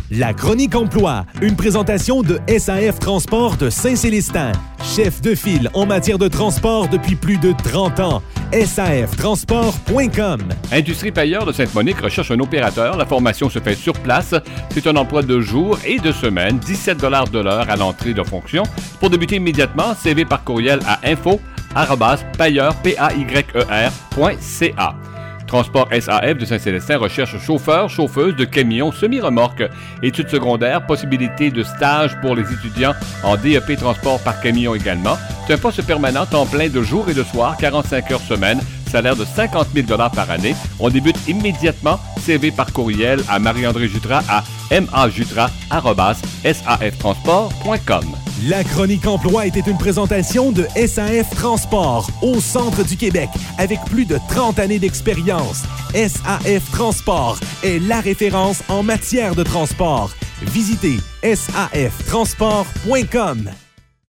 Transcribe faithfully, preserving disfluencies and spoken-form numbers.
La Chronique Emploi, une présentation de S A F Transport de Saint-Célestin. Chef de file en matière de transport depuis plus de trente ans. S A F transport point com. Industrie Payeur de Sainte-Monique recherche un opérateur. La formation se fait sur place. C'est un emploi de jour et de semaine, dix-sept dollars de l'heure à l'entrée de fonction. Pour débuter immédiatement, C V par courriel à info arobase payeur, P A Y E R, point C A. Transport S A F de Saint-Célestin recherche chauffeur, chauffeuse de camions semi-remorques. Études secondaires, possibilité de stage pour les étudiants en D E P transport par camion également. C'est un poste permanent, temps plein de jour et de soir, quarante-cinq heures semaine, salaire de cinquante mille dollars par année. On débute immédiatement. C V par courriel à Marie-André Jutras à majutras arobase S A F transport point com. La Chronique Emploi était une présentation de S A F Transport au centre du Québec avec plus de trente années d'expérience. S A F Transport est la référence en matière de transport. Visitez S A F transport point com.